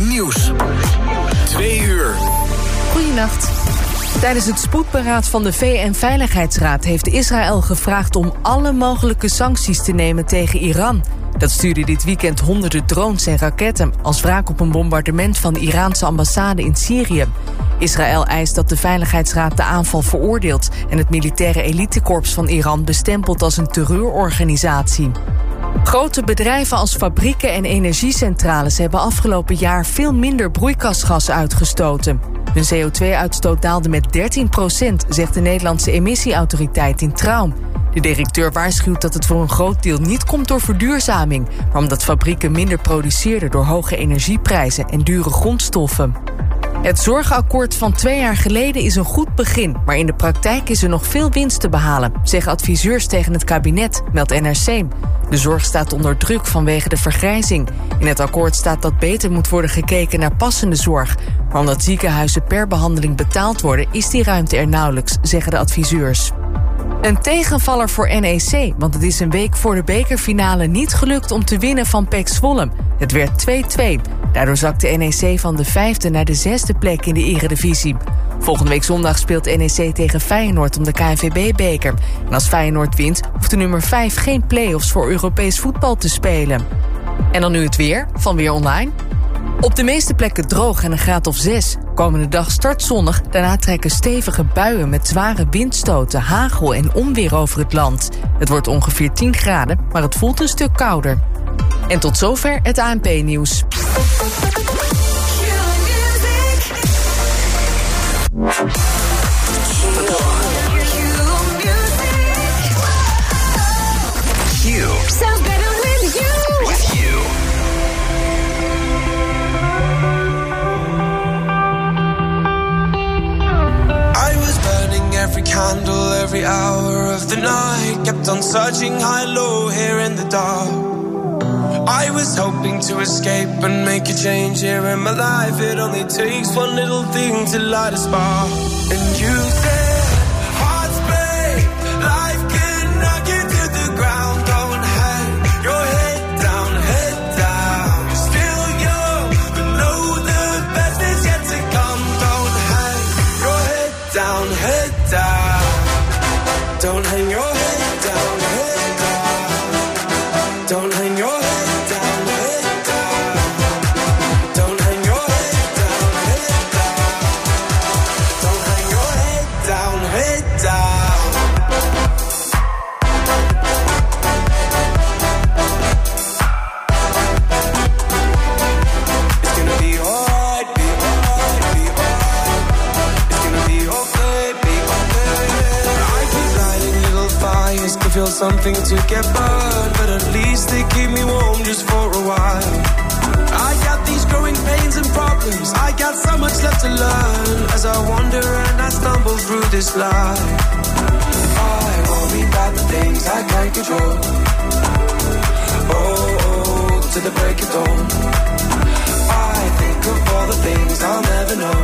Nieuws. 2 uur. Goedenacht. Tijdens het spoedberaad van de VN-veiligheidsraad heeft Israël gevraagd om alle mogelijke sancties te nemen tegen Iran. Dat stuurde dit weekend honderden drones en raketten als wraak op een bombardement van de Iraanse ambassade in Syrië. Israël eist dat de Veiligheidsraad de aanval veroordeelt en het militaire elitekorps van Iran bestempelt als een terreurorganisatie. Grote bedrijven als fabrieken en energiecentrales hebben afgelopen jaar veel minder broeikasgas uitgestoten. Hun CO2-uitstoot daalde met 13%, zegt de Nederlandse emissieautoriteit in Trouw. De directeur waarschuwt dat het voor een groot deel niet komt door verduurzaming, maar omdat fabrieken minder produceerden door hoge energieprijzen en dure grondstoffen. Het zorgakkoord van 2 jaar geleden is een goed begin, maar in de praktijk is er nog veel winst te behalen, zeggen adviseurs tegen het kabinet, meldt NRC. De zorg staat onder druk vanwege de vergrijzing. In het akkoord staat dat beter moet worden gekeken naar passende zorg. Maar omdat ziekenhuizen per behandeling betaald worden, is die ruimte er nauwelijks, zeggen de adviseurs. Een tegenvaller voor NEC, want het is een week voor de bekerfinale niet gelukt om te winnen van PEC Zwolle. Het werd 2-2. Daardoor zakte NEC van de 5e naar de 6e plek in de Eredivisie. Volgende week zondag speelt NEC tegen Feyenoord om de KNVB-beker. En als Feyenoord wint, hoeft de nummer 5 geen play-offs voor Europees voetbal te spelen. En dan nu het weer, van Weer Online. Op de meeste plekken droog en een graad of 6. Komende dag start zonnig, daarna trekken stevige buien met zware windstoten, hagel en onweer over het land. Het wordt ongeveer 10 graden, maar het voelt een stuk kouder. En tot zover het ANP-nieuws. Every candle, every hour of the night, kept on searching high, low, here in the dark. I was hoping to escape and make a change here in my life. It only takes one little thing to light a spark. And you said, hearts break, life can knock you to the ground. Don't hang your head down, head down. You're still young, but know the best is yet to come. Don't hang your head down, head down. Don't hang your head down, head down. Don't hang your head down, head down. Don't hang your head down, head down. Don't hang your head down, head down. It's gonna be alright, be alright, be alright. It's gonna be okay, be okay. I keep lighting little fires to feel something to get burned, but at least they keep me warm just for a while. I got these growing pains and problems, I got so much left to learn as I wander and I stumble through this life. I worry about the things I can't control. Oh, to the break of dawn. I think of all the things I'll never know.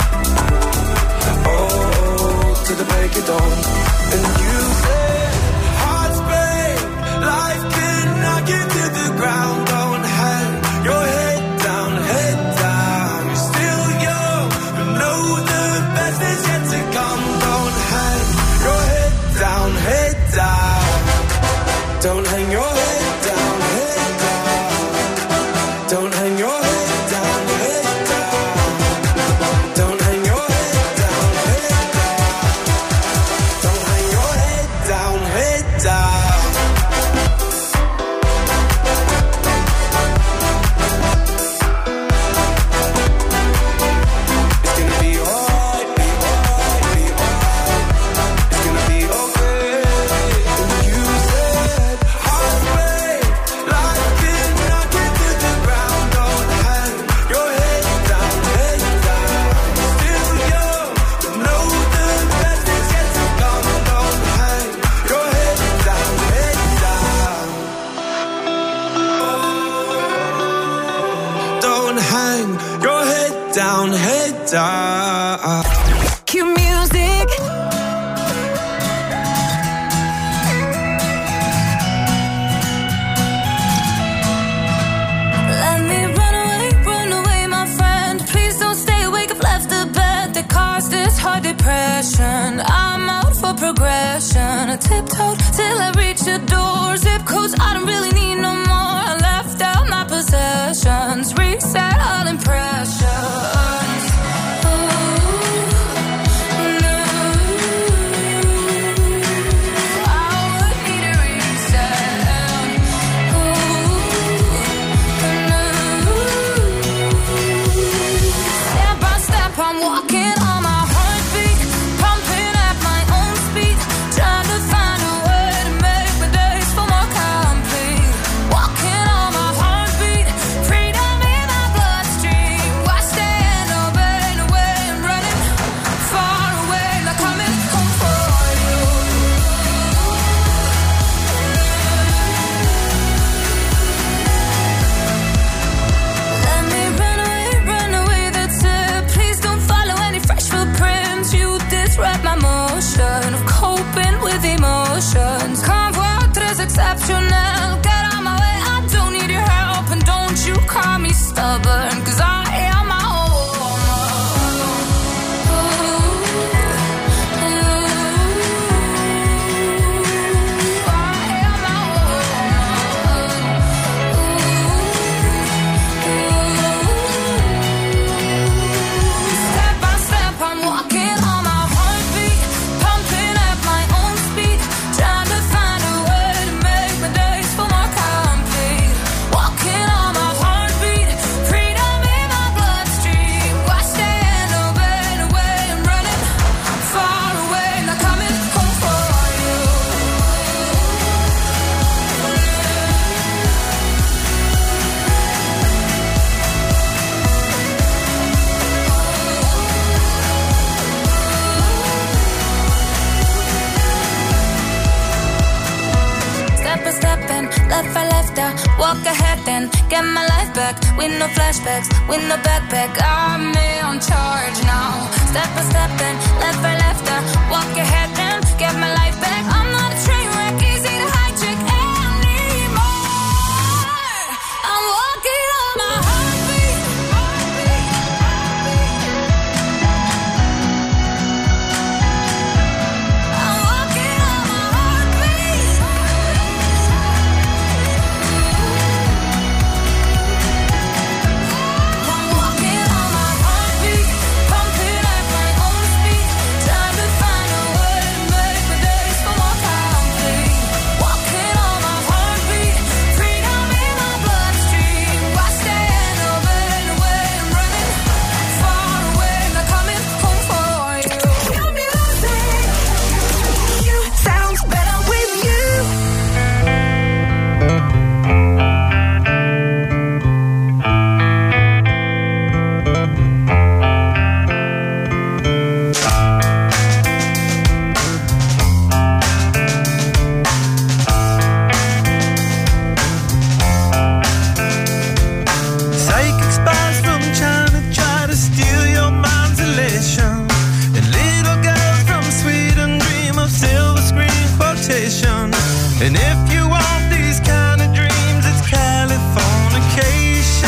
Oh, to the break of dawn. And you said, hearts break, life can knock you to the ground. Don't hang your head down, head down. You're still young, but know the best is yet to come. Don't hang your head down, head down. depression. I tiptoed till I reached the door. Zip codes I don't really need no more. I left out my possessions. Reset all impressions. Exceptional, get out my way, I don't need your help. And don't you call me stubborn, cause I am my own. I am my own. Step by step I'm walking on my heartbeat, pumping at my own speed, trying to find a way to make my days feel more complete. Walking on my heartbeat, freedom in my bloodstream. Watch the hand obey the way I'm running far away, not coming home for you. Step by step and left by left, I walk ahead and get my life back. With no flashbacks, with no backpack, I'm in charge now. Step by step and left by left, I walk ahead and get my life back. I'm not a train wreck, easy to hijack anymore. I'm walking on my heartbeat. I'm walking on my heartbeat. I'm walking on my heartbeat, pumping at my own speed, trying to find a way to make my days feel more complete. Walking on my heartbeat, freedom in my bloodstream. Watch the hand obey the way I'm running far away, not coming home for you. Your music, you sounds better with you. Psychic spies from China try to steal your mind's elation. And little girls from Sweden dream of silver screen quotation. And if you want these kind of dreams, it's Californication.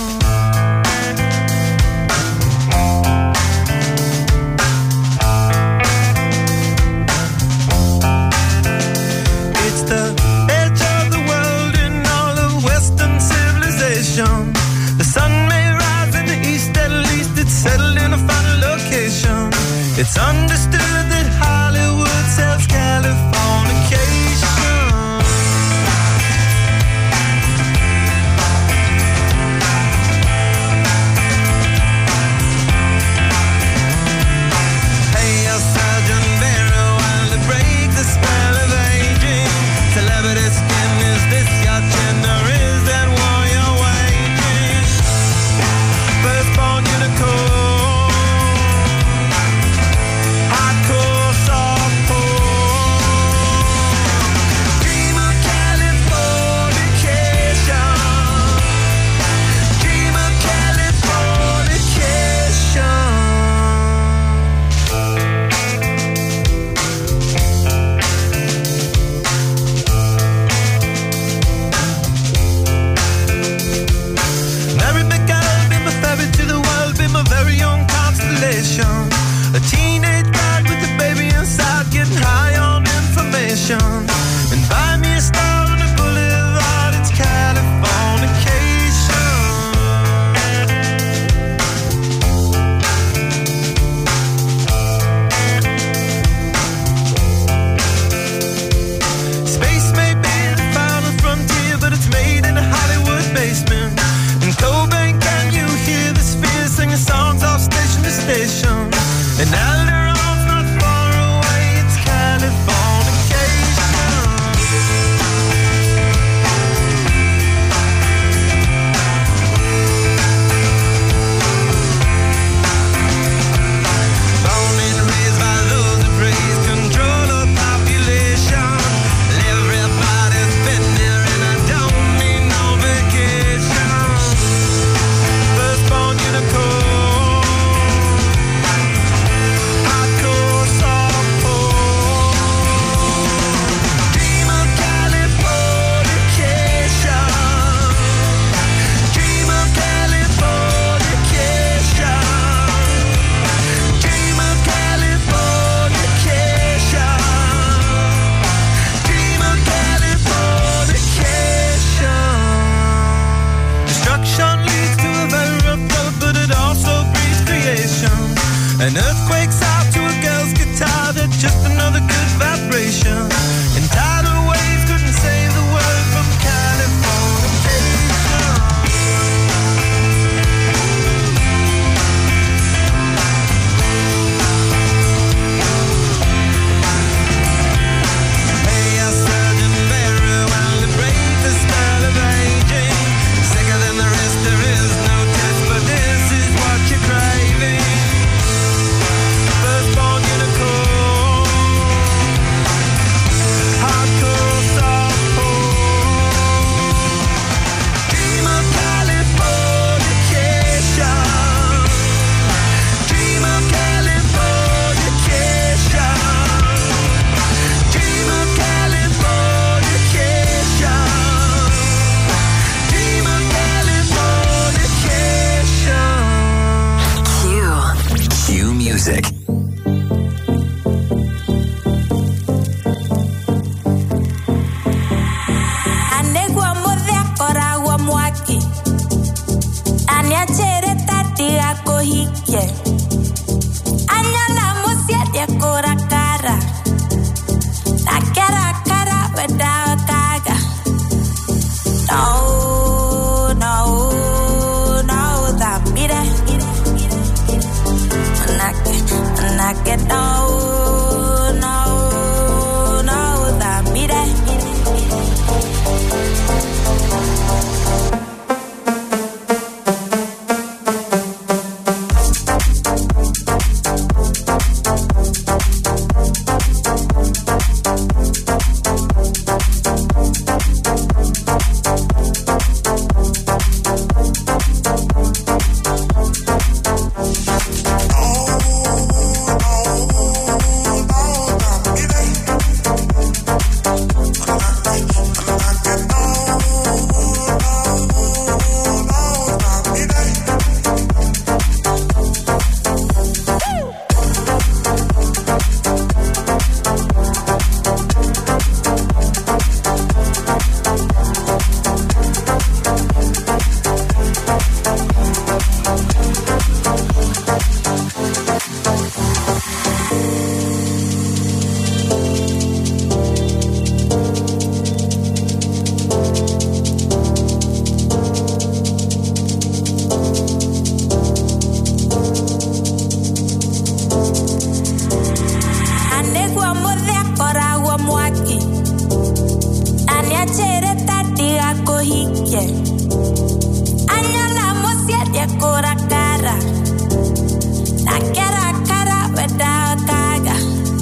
It's the edge of the world in all of Western civilization. The sun may rise in the east, at least it's settled in a final location. It's understood that Hollywood sells Californication. Hey, your Sergeant Barrow, while to break the spell of aging. Celebrity skin, is this your chin or is that war you're waging? Firstborn unicorn, hardcore softcore. Dream of Californication. Dream of Californication. Anyalamo siete cora cara. La cara without gaga.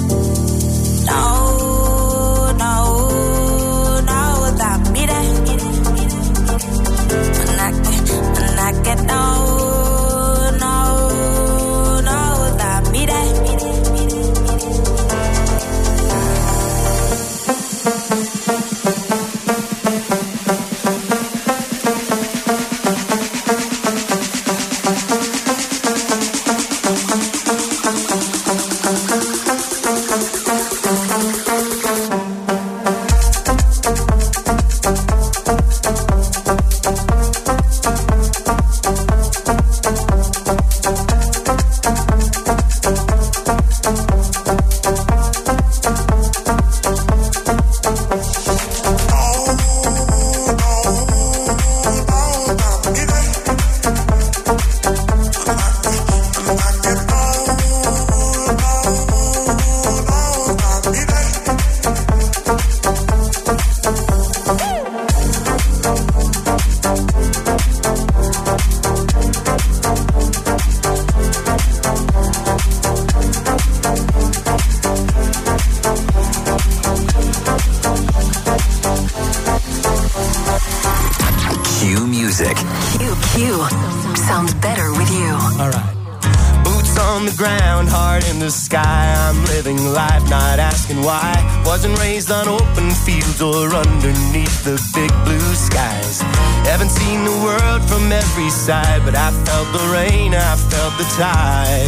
No, da mire. Manake no, da mire. Wasn't raised on open fields or underneath the big blue skies. Haven't seen the world from every side, but I felt the rain, I felt the tide.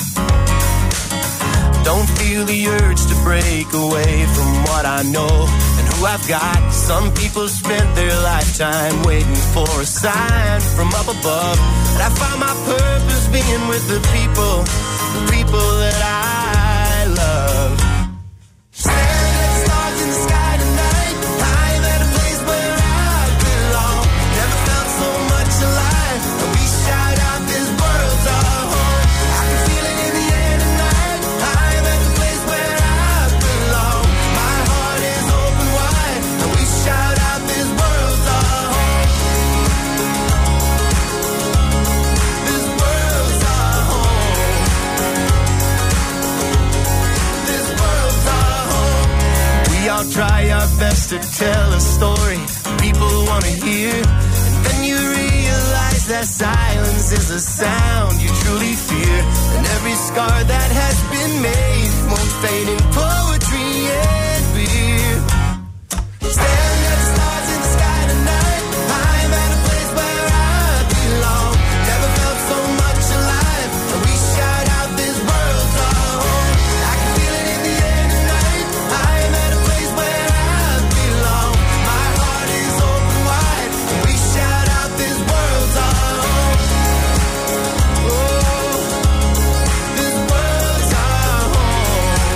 Don't feel the urge to break away from what I know and who I've got. Some people spent their lifetime waiting for a sign from up above. And I found my purpose being with the people that I love. Try our best to tell a story people want to hear, and then you realize that silence is a sound you truly fear, and every scar that has been made won't fade in poetry and beer. Staring at the stars in the sky tonight, I'm at a place where I belong. Never felt so much alive, and we shout out this world's our home. I can feel it in the air tonight. I'm at a place where I belong. My heart is open wide, and we shout out this world's our home. Oh, this world's our home.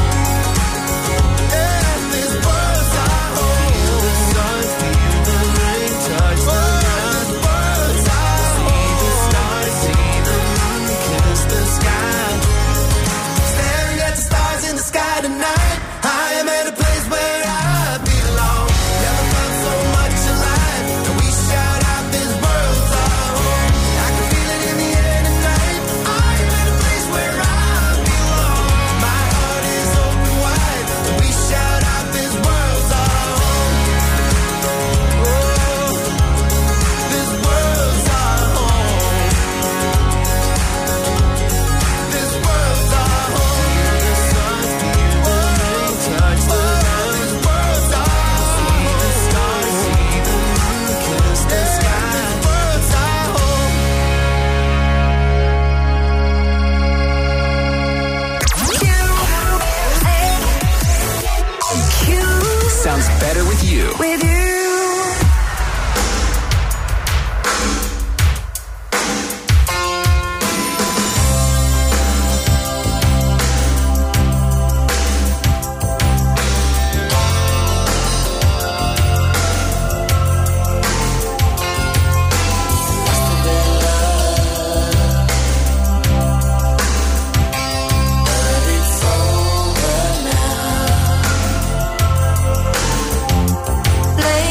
Yeah, this world's our home. Feel the sun, feel the rain, touch the ground. This world's our home. See the stars, see the moon, kiss the sky. Staring at the stars in the sky tonight. I am at a place where I belong. Never felt so much alive, and we shout out this world's our home. I can feel it in the air tonight. I am at a place where I belong. My heart is open wide, and we shout out this world's our home. Oh, this world's our home. This world's our home. Feel the sun, feel the rain, touch the ground. This world's our home. See the stars, see the moon, kiss the sky. This world's our home. Sounds better with you. With you. Late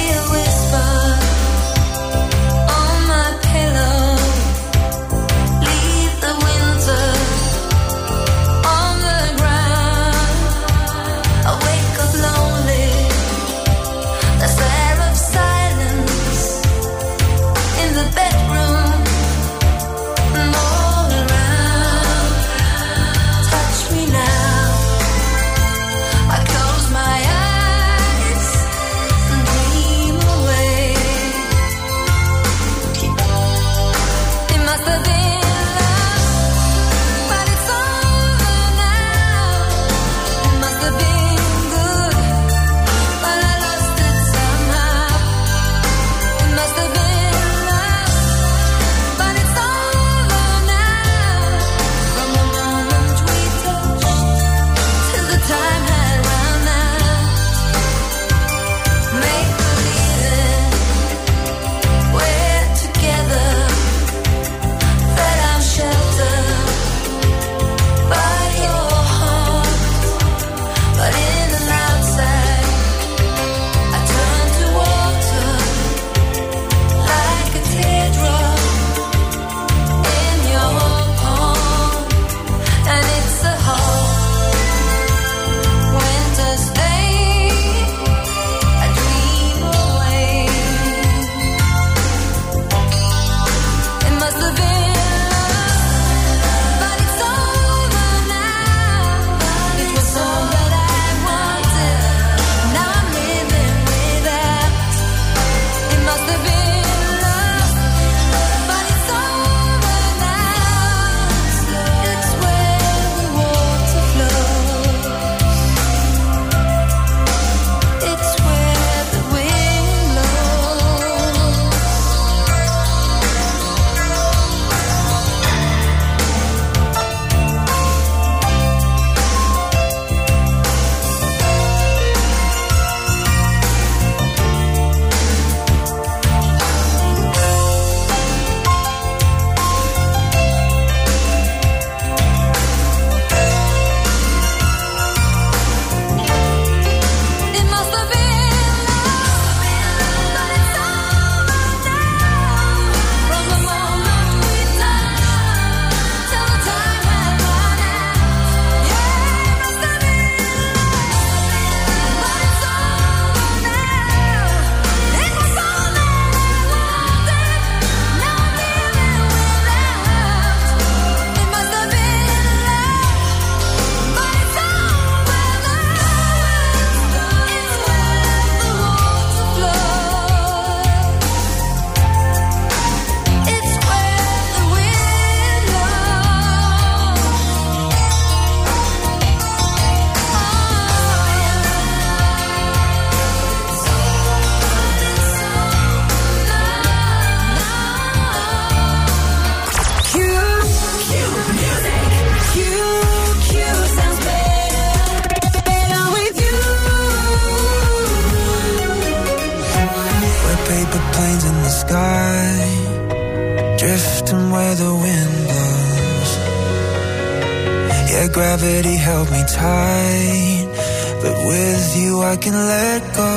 planes in the sky, drifting where the wind blows. Yeah, gravity held me tight, but with you I can let go.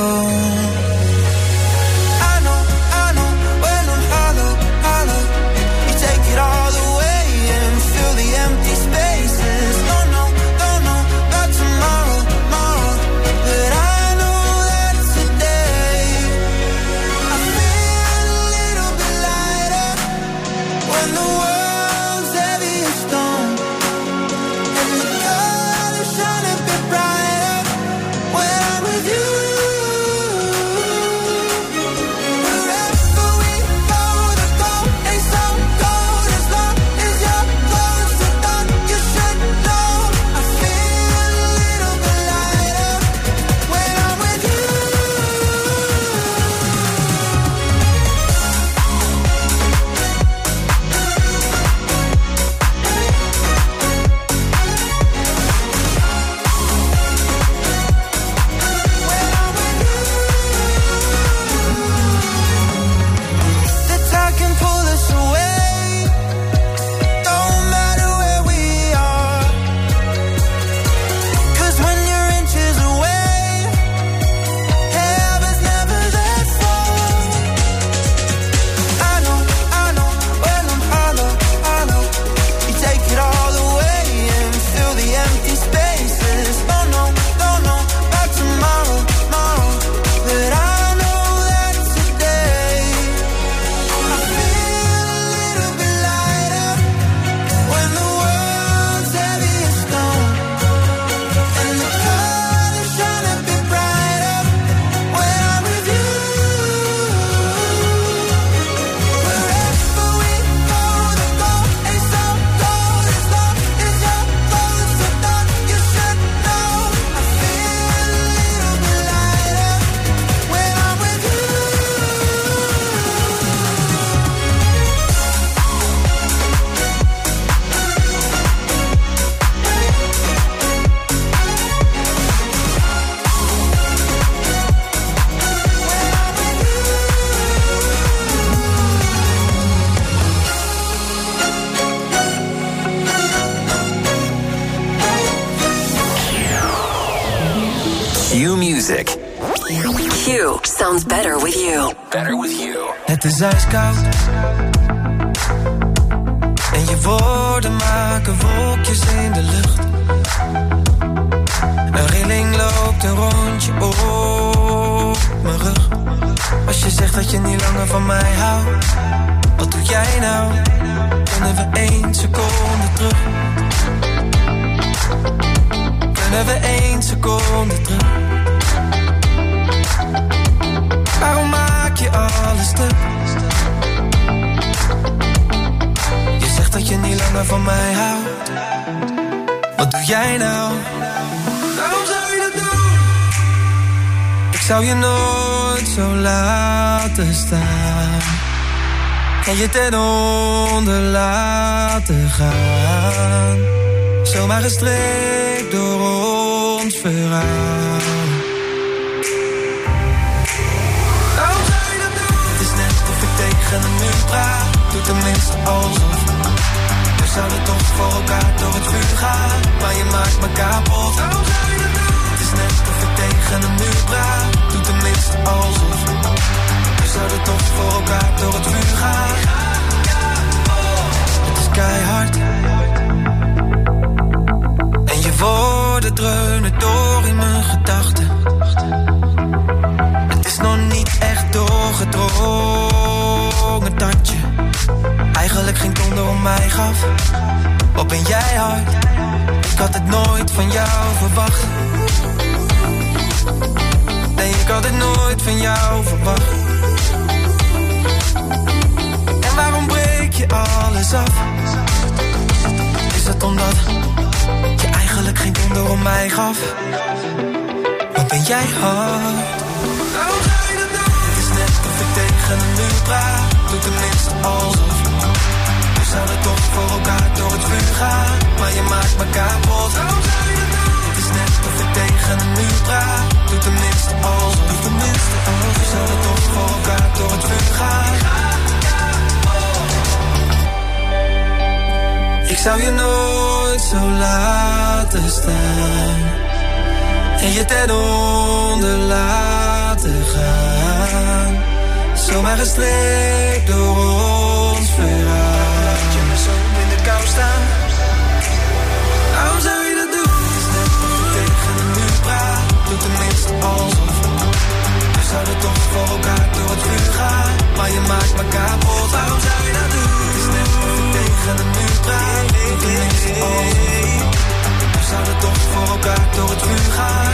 I know, when I'm hollow, hollow, you take it all away and fill the empty spaces. Don't know about tomorrow, but I know that today I feel a little bit lighter when the world's heavy as stone and the colors shine a bit brighter when I'm with you. Wherever we go, the goal ain't so cold as long as you're close to dawn. You should know I feel a little bit lighter when I'm with you. The tide can pull us away, don't matter where we are. 'Cause when you're inches away, heaven's never that far. I know, when I'm hollow, hollow, you take it all away and fill the empty spaces. Don't know about tomorrow, but I know that today I feel a little bit lighter when the world's heavy as stone and the colors shine a bit brighter when I'm with you. Wherever we go, the goal ain't so cold as long as you're close to dawn. You should know I feel a little bit lighter when I'm with you. Q Music. Q sounds better with you. Better with you. Het is ijskoud en je woorden maken wolkjes in de lucht. Een rilling loopt een rondje op mijn rug. Als je zegt dat je niet langer van mij houdt, wat doe jij nou? Kunnen we 1 seconde terug? Kunnen we 1 seconde terug? Waarom maak je alles stuk? Je zegt dat je niet langer van mij houdt. Wat doe jij nou? Waarom zou je dat doen? Ik zou je nooit zo laten staan en je ten onder laten gaan. Zomaar gestreekt door ons verhaal. Tegen een muur praat, doe tenminste alsof. We zouden toch voor elkaar door het vuur gaan, maar je maakt me kapot. Waarom zou je dat doen? Het is net of ik tegen een muur praat, doe tenminste alsof. We zouden toch voor elkaar door het vuur gaan. Het is keihard en je woorden dreunen door in mijn gedachten. Het is nog niet echt doorgedrongen dat je eigenlijk geen donder om mij gaf. Wat ben jij hard? Ik had het nooit van jou verwacht. Nee, ik had het nooit van jou verwacht. En waarom breek je alles af? Is het omdat je eigenlijk geen donder om mij gaf? Wat ben jij hard? Waarom zou je dat doen? Het is net of ik tegen een muur praat, doe tenminste alsof. We zouden toch voor elkaar door het vuur gaan, maar je maakt me kapot. Waarom zou je dat doen? Het is net of ik tegen een muur praat, doe tenminste alsof. We zouden toch voor elkaar door het vuur gaan. zou je nooit zo laten staan en je ten onder laten gaan. Zomaar gestreekt door ons verhaal. Laat je me zo in de kou staan. Waarom zou je dat doen? Het is net of je tegen een muur praat. Doe tenminste alsof. We zouden toch voor elkaar door het vuur gaan. Maar je maakt me kapot. Waarom zou je dat doen? Het is net of je tegen een muur praat. Doe tenminste alsof. We zouden toch voor elkaar door het vuur gaan.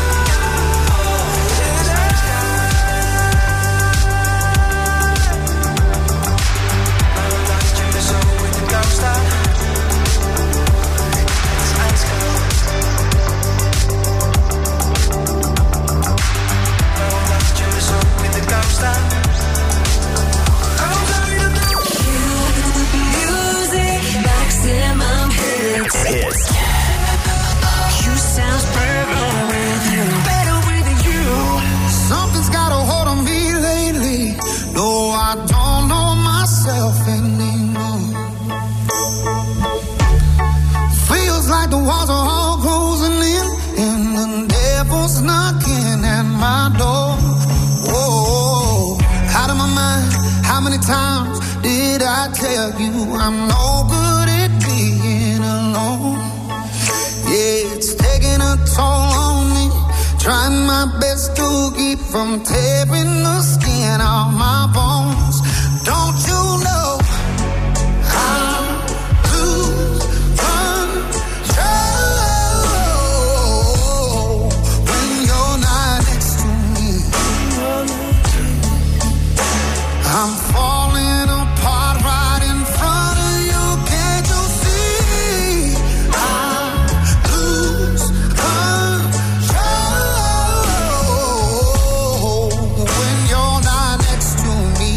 Waarom laat je me zo in de kou staan? Het is ijskoud. Waarom laat je me zo in de kou staan? Waarom zou je dat doen? Music, maximum hits. You sound better with you. Better with you. Something's got a hold on me lately. No, I don't know myself anymore. Feels like the walls are all closing in, and the devil's knocking at my door. Whoa, out of my mind. How many times did I tell you I'm no good at being alone? Yeah, it's taking a toll on me. Trying my best to keep from tearing the skin off my bones. Don't you know I lose control when you're not next to me? I'm falling apart right in front of you. Can't you see? I lose control when you're not next to me.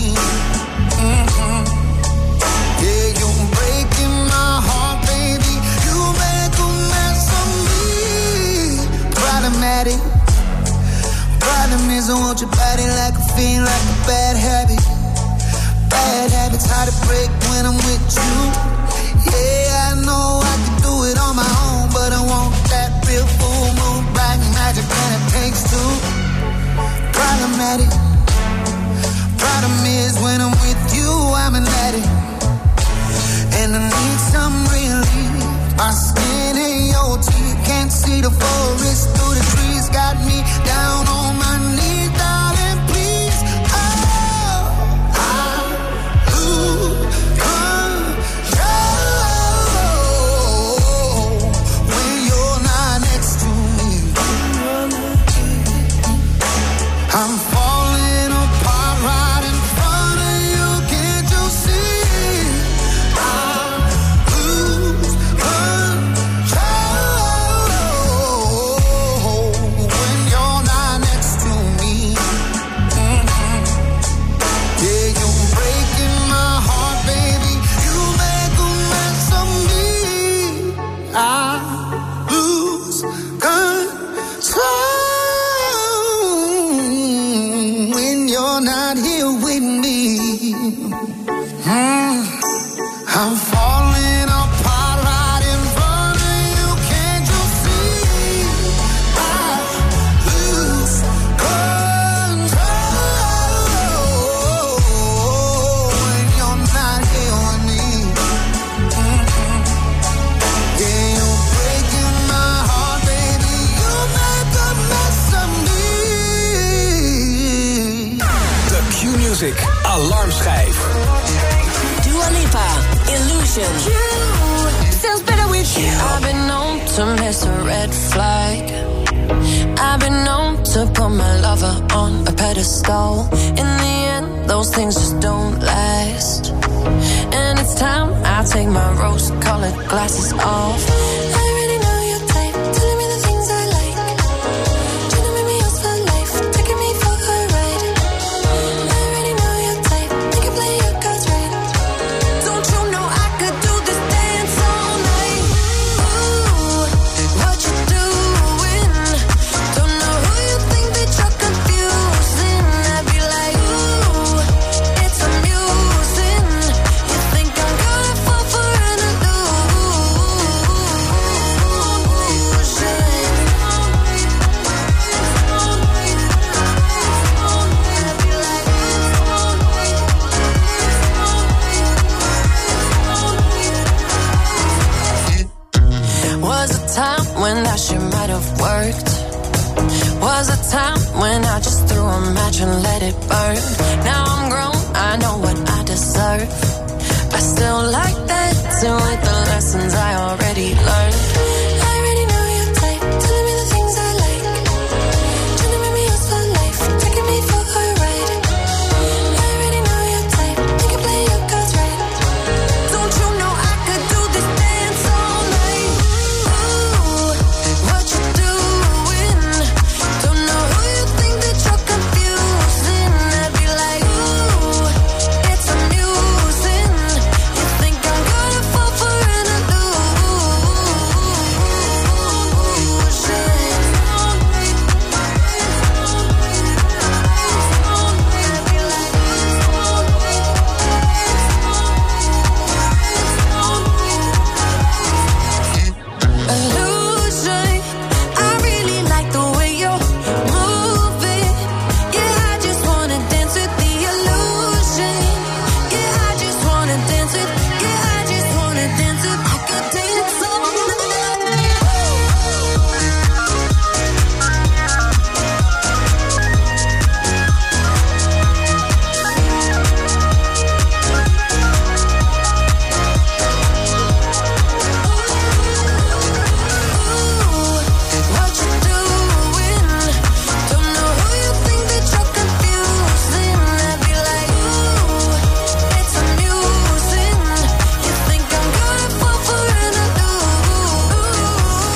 Yeah, you're breaking my heart, baby. You make a mess of me. Problematic. Problem is I want your body like a fiend, like a bad habit. Bad habits hard to break when I'm with you. Yeah, I know I can do it on my own, but I want that real full moon, bright magic, and it takes two. Problematic. Problem is when I'm with you, I'm an addict, and I need some relief. My skin ain't your teeth, can't see the forest through the trees. Got me down on my knees, darling, please. Oh, I lose control when you're not next to me. I'm falling apart right in front of you. Can't you see? I lose control when you're not next to me. Yeah, you're breaking my heart, baby. You make a mess of me. I lose control when you're not here with me. I'm falling apart right in front of you. Can't you see? I lose control when you're not here with me. Yeah, you're breaking my heart, baby. You make a mess of me. De Q-Music alarmschijf. Dua Lipa, Illusion. Sounds better with you. I've been known to miss a red flag. I've been known to put my lover on a pedestal. In the end, those things just don't last. And it's time I take my rose-colored glasses off. I already know your type, telling me the things I like. Trying to make me yours for life, taking me for a ride. I already know your type, you can play your cards right. Don't you know I could do this dance all night? Ooh, what you doing? Don't know who you think that you're confusing. I'd be like, ooh, it's amusing. You think I'm gonna fall for an illusion? it burn. Now I'm grown, I know what I deserve. I still like dancing with the lessons I already learned. I already know your type, telling me the things I like. Trying to make me yours for life, taking me for a ride. I already know your type, you can play your cards right. Don't you know I could do this dance all night? Ooh, what you doing? Don't know who you think that you're confusing. I'd be like, ooh, it's amusing. You think I'm gonna fall for an illusion. I really like the way you're moving. Yeah, I just wanna dance with the illusion. Yeah, I just wanna dance with. Yeah, I just wanna dance with. I could dance all what you doing? Don't know who you think that you're confusing. I'd be like, ooh, it's amusing. You think I'm gonna fall for an illusion?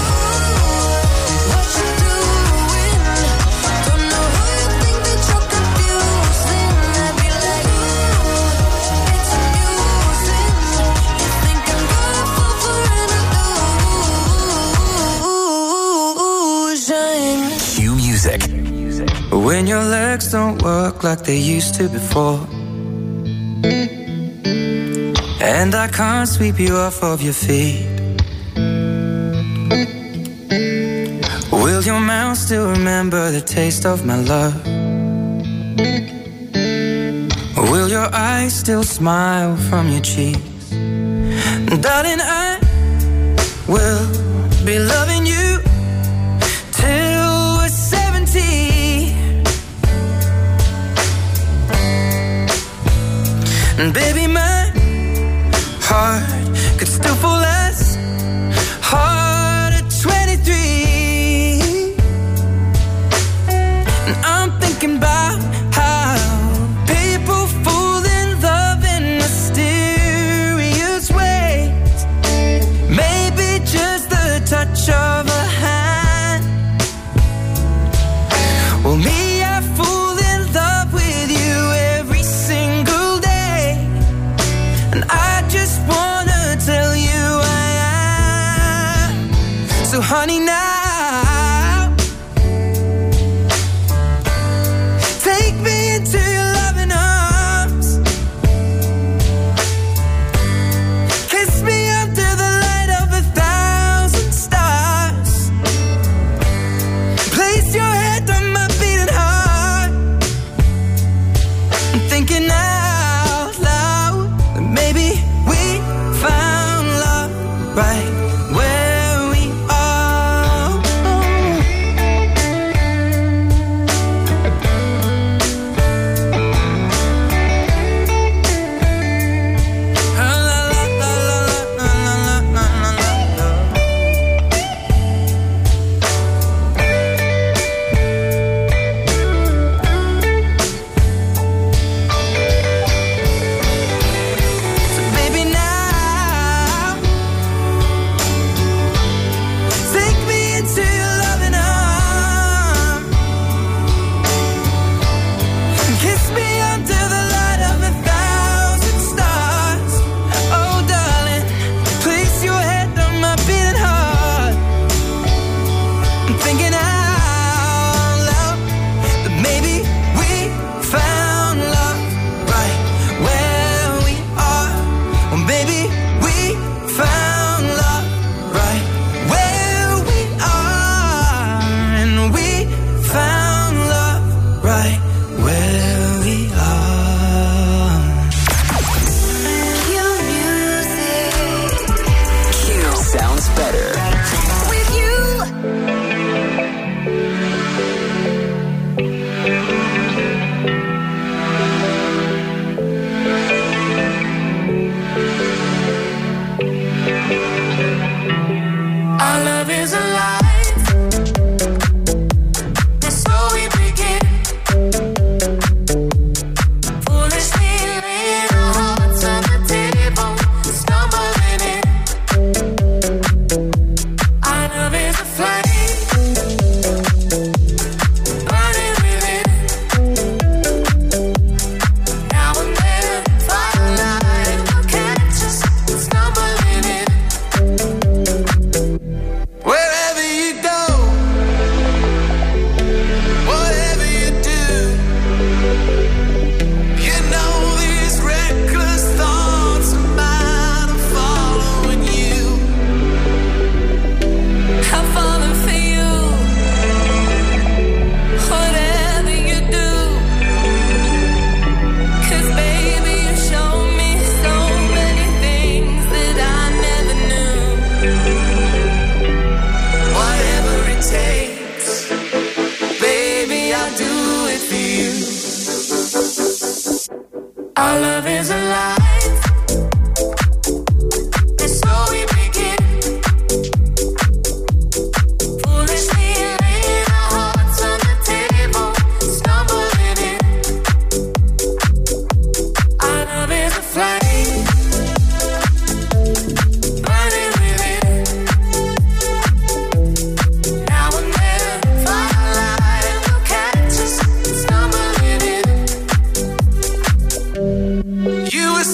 What you doing? Don't know who you think that you're confusing. I'd be like, ooh, it's amusing. You think I'm gonna fall for an illusion? Q Music. When your legs don't work like they used to before, and I can't sweep you off of your feet, will your mouth still remember the taste of my love? Will your eyes still smile from your cheeks? Darling, I will be loving you till we're 70. And baby, my heart could still fall as hard at 23. And I'm thinking about how people fall in love in mysterious ways. Maybe just the touch of a hand. Well, me, I fall in love with you every single day. And I just wanna tell you Our love is alive, and so we begin. Foolishly laying our hearts on the table, stumbling in. Our love is a flame, burning within. Now and then, firelight will catch us stumbling in. You were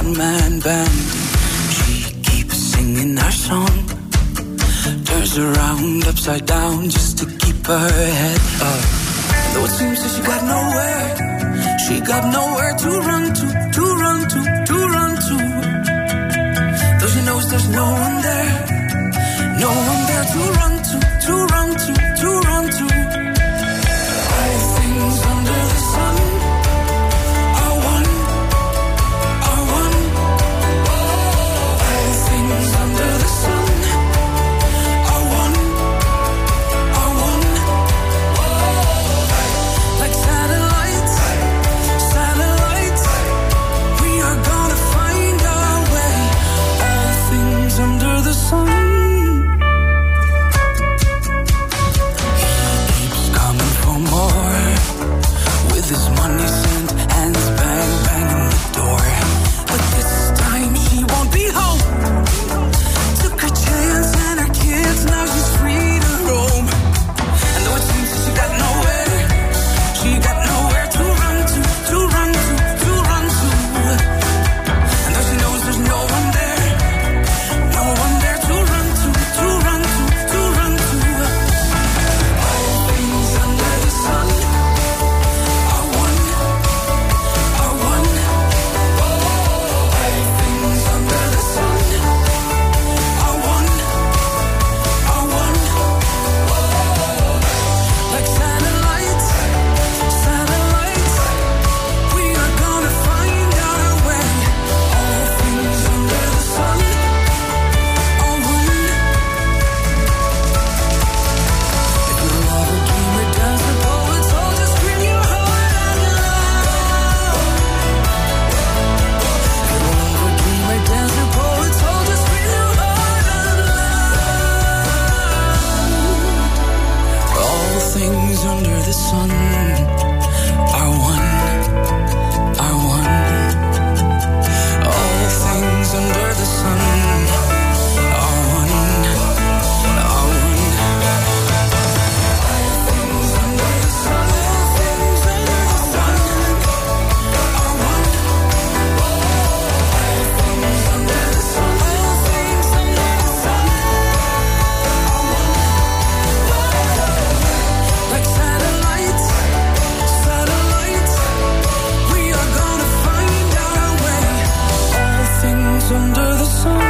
one-man band. She keeps singing our song, turns around upside down just to keep her head up. Though it seems that she got nowhere to run to, to run to, to run to. Though she knows there's no one there, no one there to run to, to run to, to run to. All things under the sun are one, are one. All things under the sun are one, are one. Like satellites, satellites, we are gonna find our way. All things under the sun. His money sent, hands bang, banging the door. But this time she won't be home. Took her chance and her kids, now she's free to roam. And though it seems that she got nowhere to run to, to run to, to run to. And though she knows there's no one there, no one there to run to, to run to, to run to. All things under the sun. Under the sun are one, are one. All things under the sun are one, are one. All things under the sun, all things under the sun are one. All things under the sun, all things under the sun are one. Like satellites, satellites, we are gonna find our way. All things under the sun.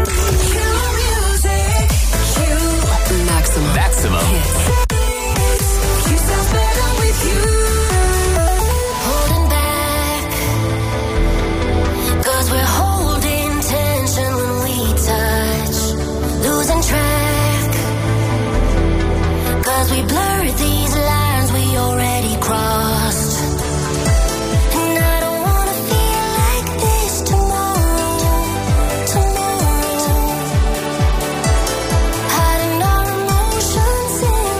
Maximum. Maximum. You sound better with you. Holding back, 'cause we're holding tension when we touch. Losing track, 'cause we blurred these lines we already crossed. And I don't wanna feel like this tomorrow, tomorrow. Hiding our emotions in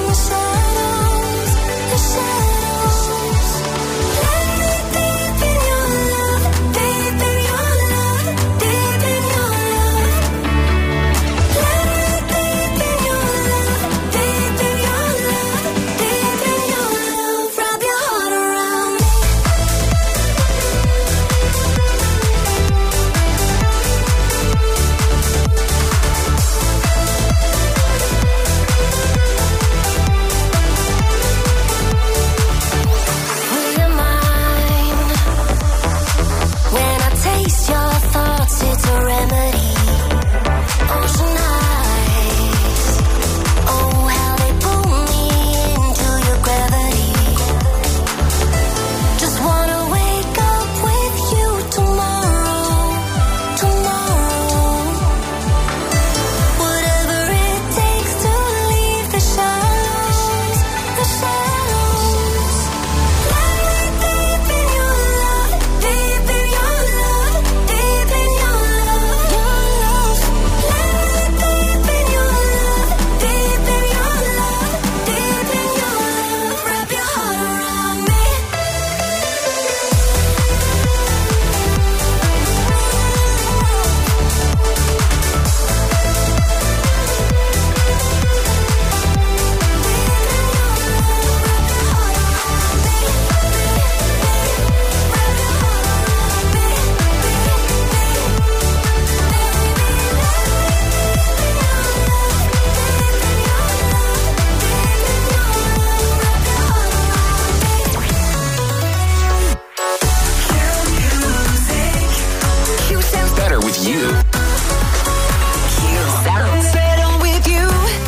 with you. Sounds better with you.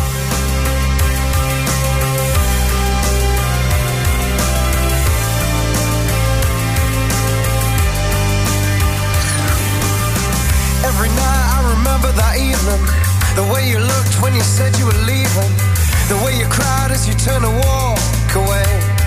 Every night I remember that evening, the way you looked when you said you were leaving, the way you cried as you turned to walk away,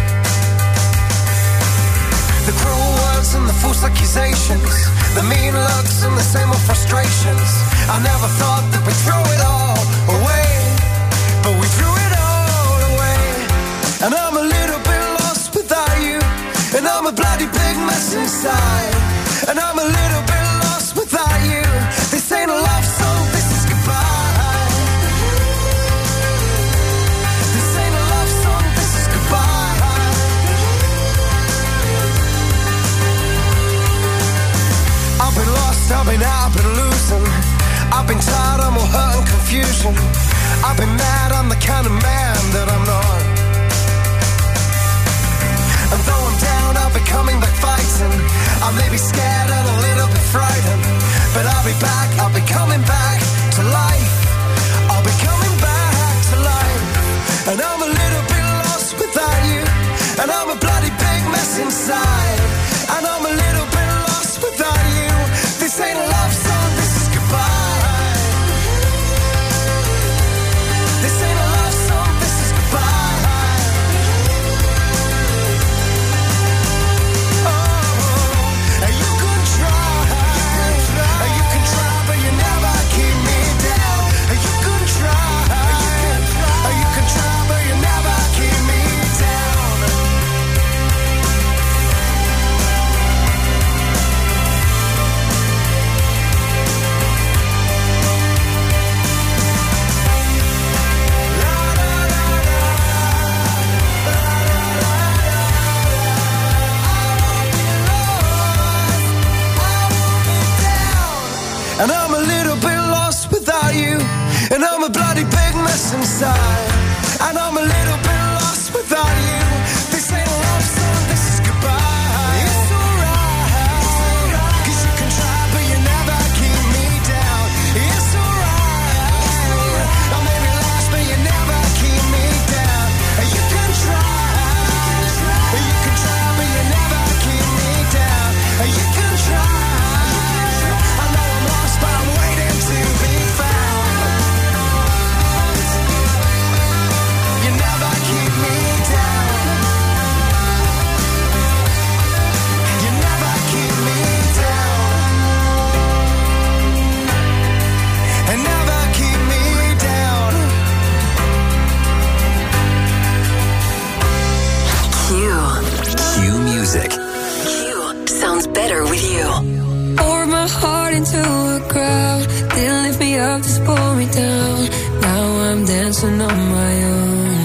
the cruel words and the false accusations, the mean looks and the same old frustrations. I never thought that we'd throw it all away, but we threw it all away. And I'm a little bit lost without you, and I'm a bloody big mess inside. And I'm a little bit lost without you. This ain't a love song, this is goodbye. This ain't a love song, this is goodbye. I've been lost, I've been out, I've been losing. I've been tired, I'm all hurt and confusion. I've been mad, I'm the kind of man that I'm not. And though I'm down, I'll be coming back fighting. I may be scared and a little bit frightened, but I'll be back, I'll be coming back to life. I'll be coming back to life. And I'm a little bit lost without you, and I'm a bloody big mess inside. And I'm a little bit lost without you. This ain't a love song, this is goodbye. This ain't a love song, this is goodbye. And I'm a little bit lost without you, and I'm a bloody big mess inside. And I'm a little bit lost without you. This ain't a love song, this is goodbye. It's alright, 'cause you can try but you never keep me down. It's alright, I may be lost but you never keep me down. You can try but you never keep me down. You can try, I know I'm lost but I'm waiting to be found. You never keep me down. You never keep me down. And never keep me down. Q. Q Music. Q sounds better with you. Poured my heart into a crowd. Didn't lift me up, just pull me down. Now I'm dancing on my own.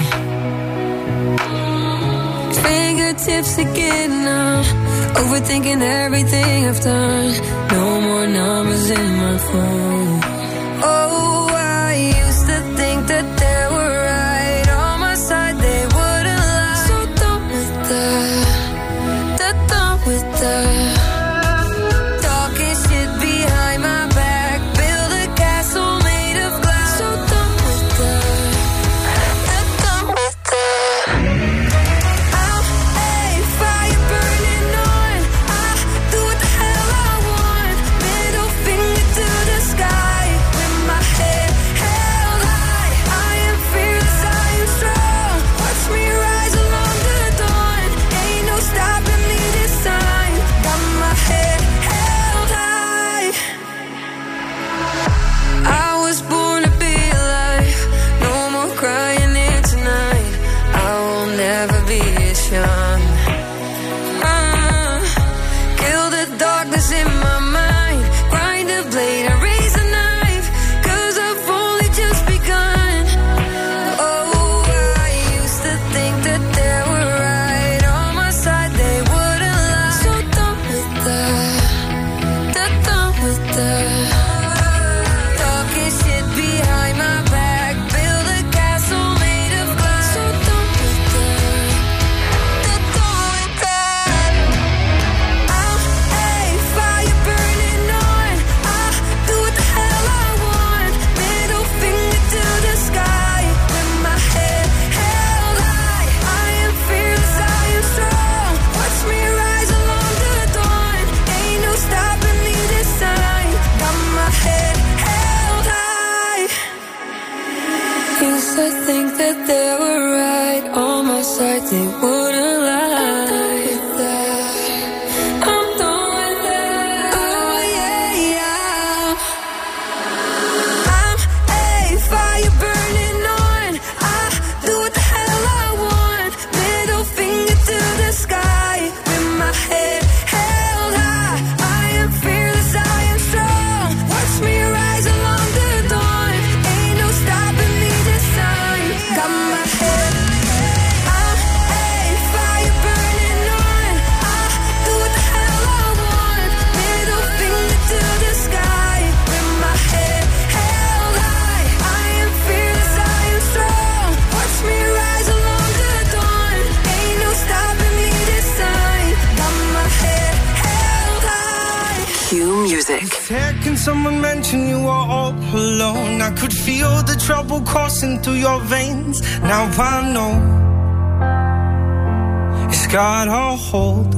Fingertips again now. Overthinking everything I've done. No more numbers in my phone. Oh, I used to think that they were right on my side. They wouldn't lie. So done with that. Done with that. Talking shit behind my back. Build a castle made of glass. So done with that. Done with that. I'm a fire burning on. I do what the hell I want. Middle finger to the sky with my head that they were right on my side, they wouldn't lie. I'm done with that. Oh yeah, yeah. I'm a fire burning on. I do what the hell I want. Middle finger to the sky with my head held high. I am fearless, I am strong. Watch me rise along the dawn. Ain't no stopping me this time. Got my head. I'm a fire burning on. I do what the hell I want. Middle finger to the sky with my head held high. I am fearless, I am strong. Watch me rise along the dawn. Ain't no stopping me this time. Got my head held high. Cue music. Can someone mention you are all alone? I could feel the trouble coursing through your veins. Now I know it's got a hold.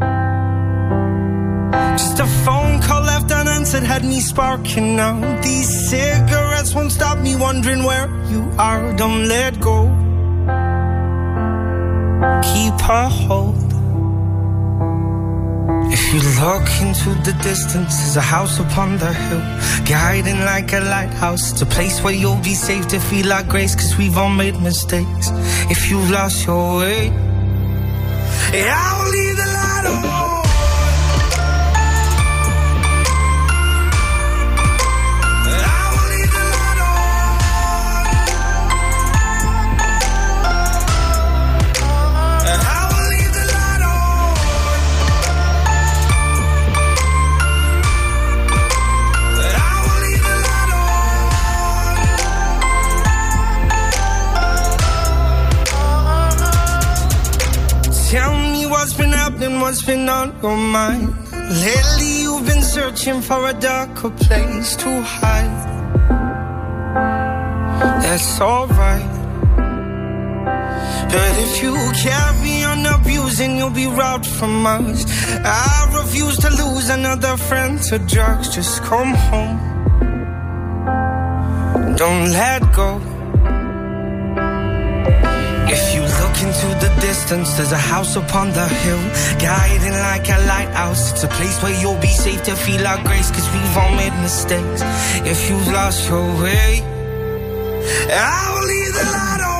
Just a phone call left unanswered had me sparking now. These cigarettes won't stop me wondering where you are. Don't let go. Keep a hold. If you look into the distance, there's a house upon the hill, guiding like a lighthouse. It's a place where you'll be safe to feel our grace, 'cause we've all made mistakes. If you've lost your way, yeah, I will leave the light on. Tell me what's been happening, what's been on your mind. Lately you've been searching for a darker place to hide. That's alright. But if you carry on abusing, you'll be robbed from us. I refuse to lose another friend to drugs. Just come home. Don't let go. If you look into the distance, there's a house upon the hill, guiding like a lighthouse. It's a place where you'll be safe to feel our grace, 'cause we've all made mistakes. If you've lost your way, I will leave the light on.